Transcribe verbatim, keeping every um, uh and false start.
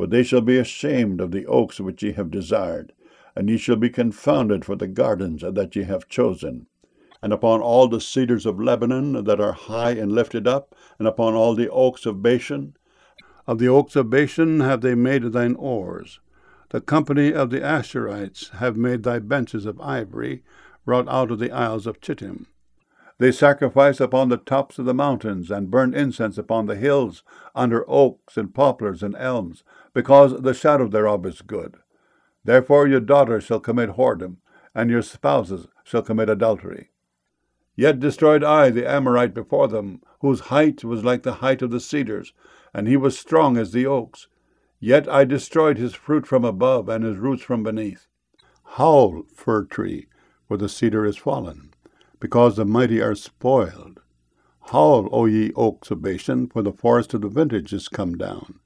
For they shall be ashamed of the oaks which ye have desired, and ye shall be confounded for the gardens that ye have chosen. And upon all the cedars of Lebanon that are high and lifted up, and upon all the oaks of Bashan, of the oaks of Bashan have they made thine oars. The company of the Asherites have made thy benches of ivory, wrought out of the isles of Chittim. They sacrifice upon the tops of the mountains, and burn incense upon the hills, under oaks and poplars and elms, because the shadow thereof is good. Therefore your daughters shall commit whoredom, and your spouses shall commit adultery. Yet destroyed I the Amorite before them, whose height was like the height of the cedars, and he was strong as the oaks. Yet I destroyed his fruit from above, and his roots from beneath. Howl, fir tree, for the cedar is fallen, because the mighty are spoiled. Howl, O ye oaks of Bashan, for the forest of the vintage is come down.